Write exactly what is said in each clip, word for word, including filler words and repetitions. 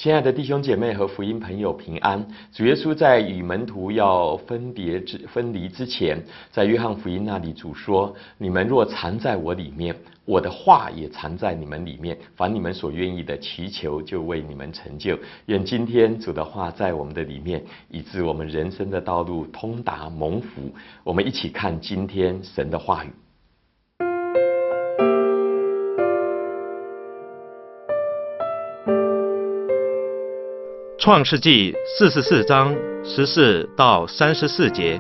亲爱的弟兄姐妹和福音朋友平安。主耶稣在与门徒要分别之分离之前，在约翰福音那里主说：你们若藏在我里面，我的话也藏在你们里面，凡你们所愿意的祈求，就为你们成就。愿今天主的话在我们的里面，以致我们人生的道路通达蒙福。我们一起看今天神的话语。 创世纪四十四章十四到三十四节。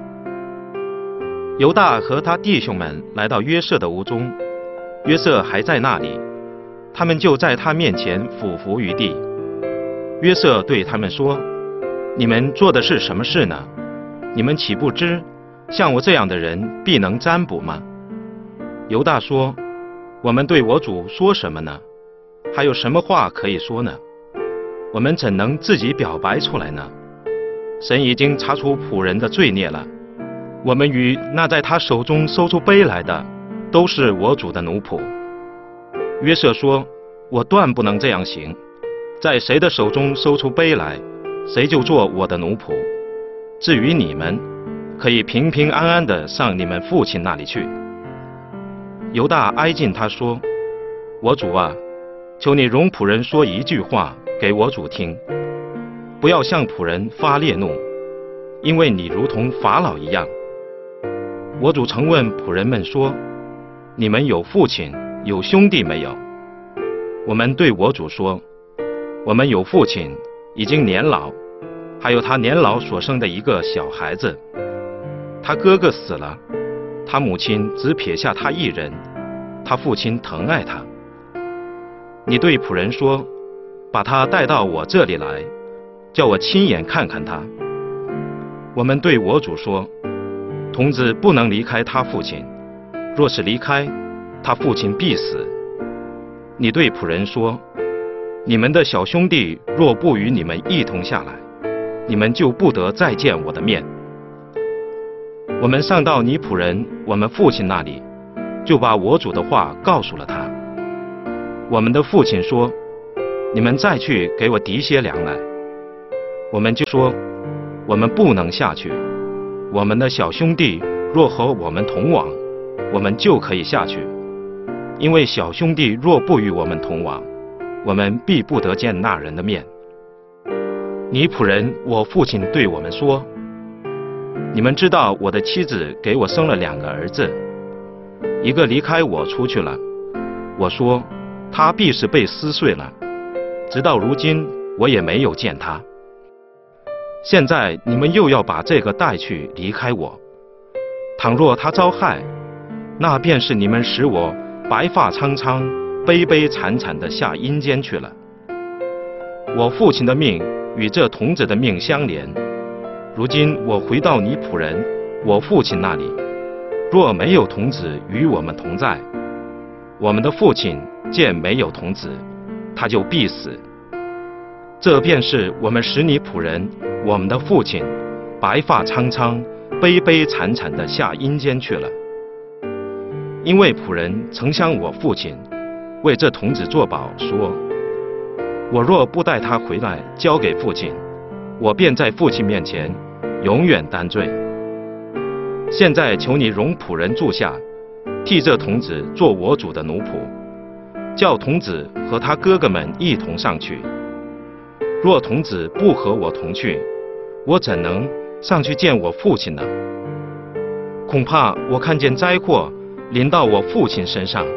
犹大和他弟兄们来到约瑟的屋中，约瑟还在那里，他们就在他面前俯伏于地。约瑟对他们说：你们做的是什么事呢？你们岂不知像我这样的人必能占卜吗？犹大说：我们对我主说什么呢？还有什么话可以说呢？我们怎能自己表白出来呢？神已经查出仆人的罪孽了。我们与那在他手中收出杯来的，都是我主的奴仆。约瑟说：我断不能这样行，在谁的手中收出杯来，谁就做我的奴仆。至于你们，可以平平安安地上你们父亲那里去。犹大挨近他说：我主啊，求你容仆人说一句话给我主听，不要向仆人发烈怒，因为你如同法老一样。我主曾问仆人们说：你们有父亲有兄弟没有？我们对我主说：我们有父亲，已经年老，还有他年老所生的一个小孩子。他哥哥死了，他母亲只撇下他一人，他父亲疼爱他。你对仆人说：把他带到我这里来，叫我亲眼看看他。我们对我主说：童子不能离开他父亲，若是离开，他父亲必死。你对仆人说：你们的小兄弟若不与你们一同下来，你们就不得再见我的面。我们上到你仆人我们父亲那里，就把我主的话告诉了他。我们的父亲说：你们再去给我提些粮来。我们就说：我们不能下去，我们的小兄弟若和我们同往，我们就可以下去，因为小兄弟若不与我们同往，我们必不得见那人的面。你仆人我父亲对我们说：你们知道我的妻子给我生了两个儿子，一个离开我出去了，我说他必是被撕碎了，直到如今我也没有见他。现在你们又要把这个带去离开我，倘若他遭害，那便是你们使我白发苍苍悲悲惨惨地下阴间去了。我父亲的命与这童子的命相连，如今我回到你仆人我父亲那里，若没有童子与我们同在，我们的父亲见没有童子，他就必死。这便是我们使你仆人我们的父亲白发苍苍悲悲惨惨地下阴间去了。因为仆人曾向我父亲为这童子作保说：我若不带他回来交给父亲，我便在父亲面前永远担罪。现在求你容仆人住下，替这童子做我主的奴仆，叫童子和他哥哥们一同上去。若童子不和我同去，我怎能上去见我父亲呢？恐怕我看见灾祸临到我父亲身上。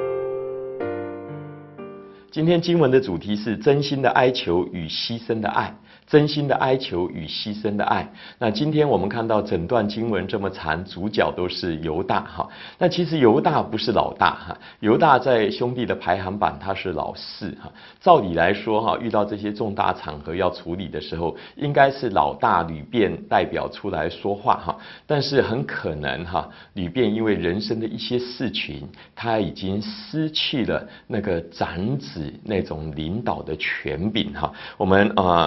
今天经文的主题是真心的哀求与牺牲的爱。真心的哀求与牺牲的爱。那今天我们看到整段经文这么长，主角都是犹大哈。那其实犹大不是老大哈，犹大在兄弟的排行榜他是老四哈。照理来说哈，遇到这些重大场合要处理的时候，应该是老大吕便代表出来说话哈。但是很可能哈，吕便因为人生的一些事情，他已经失去了那个长子那种领导的权柄哈。我们呃从哪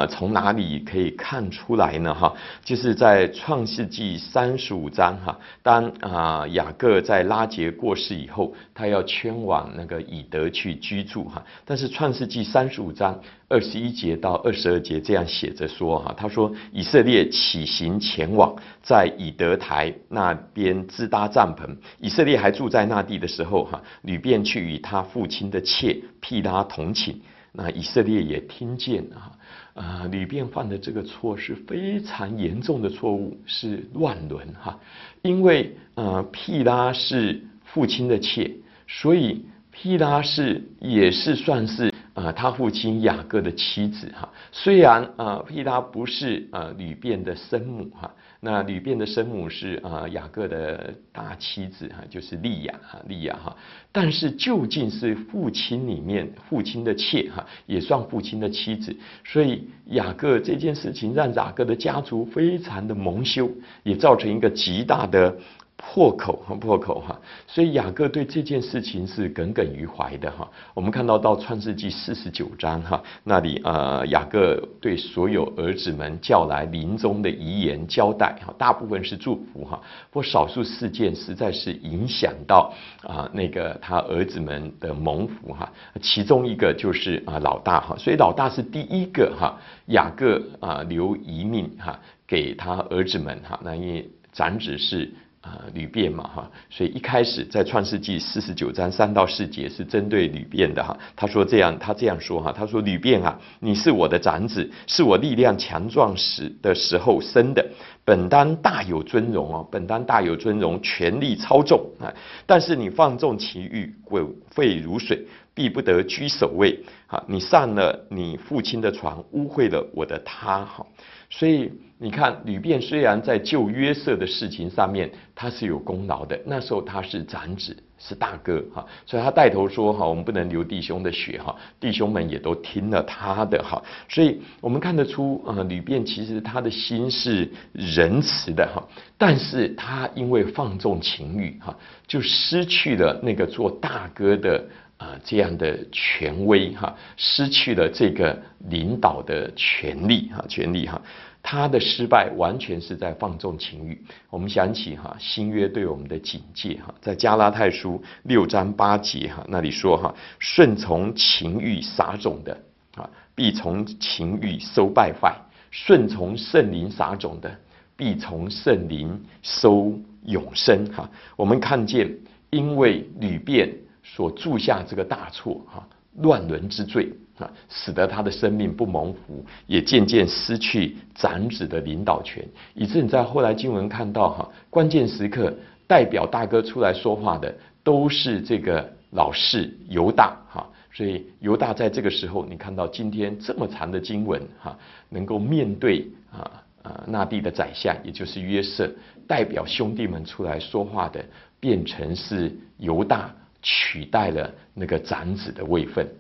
哪里可以看出来呢？哈，就是在创世纪三十五章哈，当啊、呃、雅各在拉结过世以后，他要迁往那个以德去居住哈。但是创世纪三十五章二十一节到二十二节这样写着说哈，他说以色列起行前往，在以德台那边支搭帐篷。以色列还住在那地的时候哈，吕便去与他父亲的妾毗拉同寝。那以色列也听见啊，呃，吕便犯的这个错是非常严重的错误，是乱伦哈。因为呃，毗拉是父亲的妾，所以毗拉是也是算是呃他父亲雅各的妻子哈。虽然呃毗拉不是呃吕便的生母哈。那吕便的生母是啊、呃、雅各的大妻子哈，就是利亚哈，利亚哈。但是究竟是父亲里面父亲的妾哈，也算父亲的妻子，所以雅各这件事情让雅各的家族非常的蒙羞，也造成一个极大的破口哈，破口哈，所以雅各对这件事情是耿耿于怀的哈。我们看到到创世纪四十九章哈，那里呃雅各对所有儿子们叫来临终的遗言交代哈，大部分是祝福哈，不过少数事件实在是影响到啊、呃、那个他儿子们的蒙福哈。其中一个就是啊、呃、老大哈，所以老大是第一个哈，雅各啊、呃、留遗命哈给他儿子们哈，那因为长子是。啊、呃，吕便嘛哈，所以一开始在创世纪四十九章三到四节是针对吕便的哈。他说这样，他这样说哈，他说吕便啊，你是我的长子，是我力量强壮时的时候生的，本当大有尊荣哦，本当大有尊荣，权力超重啊。但是你放纵情欲，滚沸如水，必不得居首位啊！你上了你父亲的床，污秽了我的他哈。所以你看，吕便虽然在救约瑟的事情上面他是有功劳的，那时候他是长子，是大哥哈，所以他带头说哈，我们不能流弟兄的血哈，弟兄们也都听了他的哈，所以我们看得出呃，吕便其实他的心是仁慈的哈，但是他因为放纵情欲哈，就失去了那个做大哥的。啊、呃，这样的权威哈，失去了这个领导的权利哈，权利哈，他的失败完全是在放纵情欲。我们想起哈新约对我们的警戒哈，在加拉太书六章八节哈那里说哈，顺从情欲撒种的啊，必从情欲收败坏；顺从圣灵撒种的，必从圣灵收永生哈。我们看见，因为吕便。所铸下这个大错哈，乱伦之罪啊，使得他的生命不蒙福，也渐渐失去长子的领导权，以致你在后来经文看到哈，关键时刻代表大哥出来说话的都是这个老四犹大哈，所以犹大在这个时候，你看到今天这么长的经文哈，能够面对啊啊那地的宰相，也就是约瑟，代表兄弟们出来说话的，变成是犹大。取代了那个长子的位分。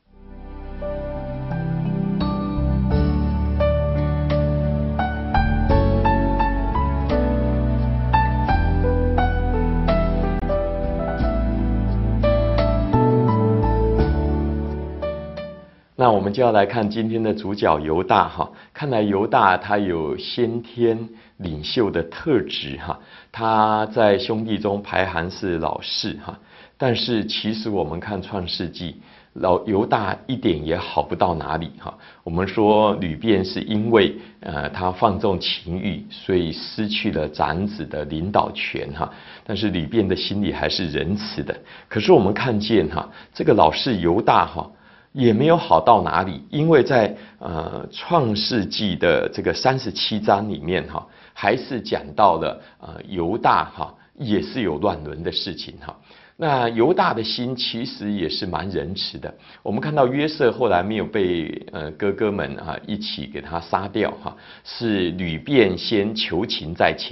那我们就要来看今天的主角犹大哈，看来犹大他有先天领袖的特质哈，他在兄弟中排行是老四哈。但是其实我们看创世纪，老犹大一点也好不到哪里哈。我们说吕便是因为呃他放纵情欲，所以失去了长子的领导权哈。但是吕便的心里还是仁慈的。可是我们看见哈，这个老四犹大哈也没有好到哪里，因为在呃创世纪的这个三十七章里面哈，还是讲到了呃犹大哈也是有乱伦的事情哈。那犹大的心其实也是蛮仁慈的。我们看到约瑟后来没有被呃哥哥们啊一起给他杀掉哈，是吕便先求情在前，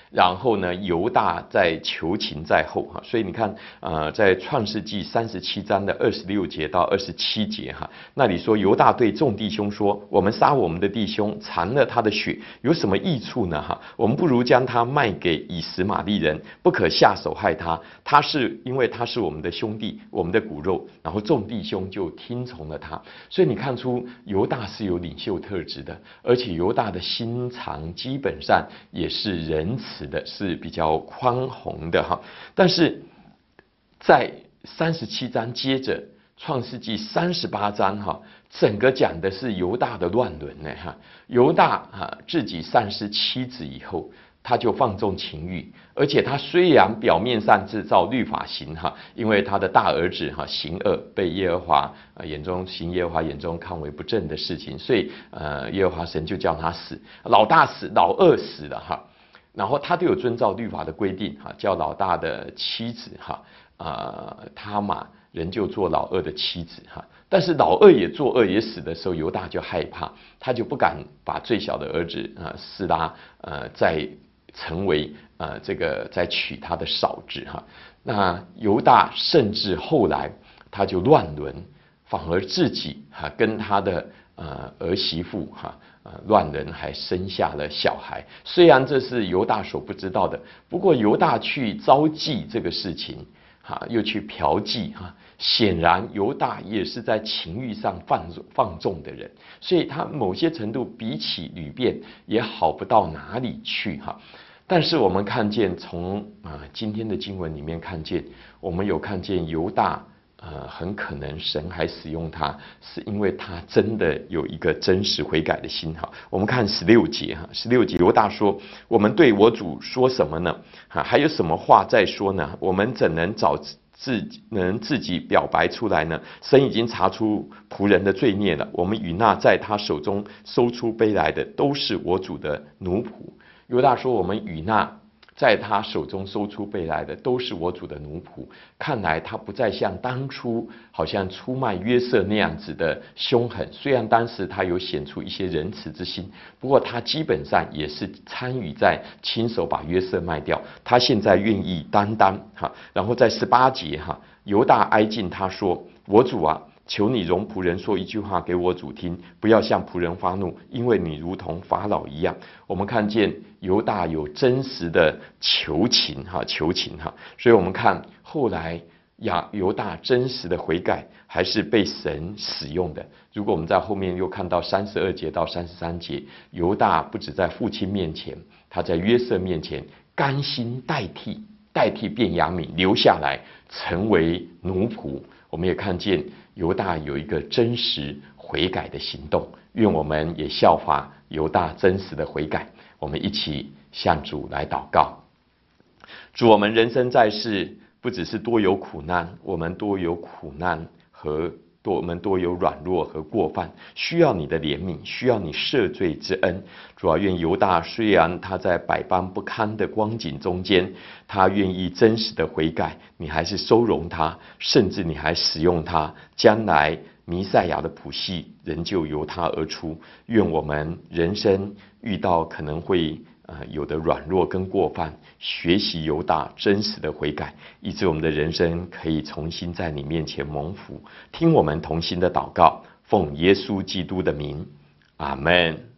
然后呢，犹大在求情在后哈，所以你看，呃，在创世纪三十七章的二十六节到二十七节哈，那里说犹大对众弟兄说：“我们杀我们的弟兄，尝了他的血，有什么益处呢？哈，我们不如将他卖给以实玛利人，不可下手害他。他是因为他是我们的兄弟，我们的骨肉。”然后众弟兄就听从了他。所以你看出犹大是有领袖特质的，而且犹大的心肠基本上也是仁慈的，是比较宽宏的哈。但是在三十七章接着创世纪三十八章哈，整个讲的是犹大的乱伦呢哈。犹大啊自己丧失妻子以后，他就放纵情欲，而且他虽然表面上制造律法行哈，因为他的大儿子哈行恶，被耶和华呃眼中行耶和华眼中看为不正的事情，所以呃耶和华神就叫他死，老大死，老二死了哈。然后他都有遵照律法的规定哈，叫老大的妻子哈呃他玛仍旧做老二的妻子哈。但是老二也作恶也死的时候，犹大就害怕，他就不敢把最小的儿子啊示拉呃再成为呃这个再娶他的嫂子哈。那犹大甚至后来他就乱伦，反而自己哈跟他的呃儿媳妇哈呃乱伦，还生下了小孩。虽然这是犹大所不知道的，不过犹大去招妓这个事情哈，又去嫖妓哈，显然犹大也是在情欲上放放纵的人，所以他某些程度比起吕便也好不到哪里去哈。但是我们看见从啊、呃、今天的经文里面看见，我们有看见犹大呃很可能神还使用他，是因为他真的有一个真实悔改的心哈。我们看十六节哈，十六节犹大说：“我们对我主说什么呢？哈，还有什么话再说呢？我们怎能找自己能自己表白出来呢？神已经查出仆人的罪孽了。我们与那在他手中搜出杯来的，都是我主的奴仆。”犹大说：“我们与那在他手中搜出杯来的，都是我主的奴仆。”看来他不再像当初好像出卖约瑟那样子的凶狠。虽然当时他有显出一些仁慈之心，不过他基本上也是参与在亲手把约瑟卖掉。他现在愿意担当哈。然后在十八节哈，犹大挨近他说：“我主啊，求你容仆人说一句话给我主听，不要向仆人发怒，因为你如同法老一样。”我们看见犹大有真实的求情哈，求情哈，所以我们看后来亚犹大真实的悔改还是被神使用的。如果我们在后面又看到三十二节到三十三节，犹大不止在父亲面前，他在约瑟面前甘心代替代替便雅悯留下来成为奴仆。我们也看见犹大有一个真实悔改的行动，愿我们也效法犹大真实的悔改。我们一起向主来祷告。主，我们人生在世，不只是多有苦难，我们多有苦难和多我们多有软弱和过犯，需要你的怜悯，需要你赦罪之恩。主啊，愿犹大虽然他在百般不堪的光景中间，他愿意真实的悔改，你还是收容他，甚至你还使用他，将来弥赛亚的谱系仍旧由他而出。愿我们人生遇到可能会呃有的软弱跟过犯，学习犹大真实的悔改，以致我们的人生可以重新在你面前蒙福。听我们同心的祷告，奉耶稣基督的名，阿们。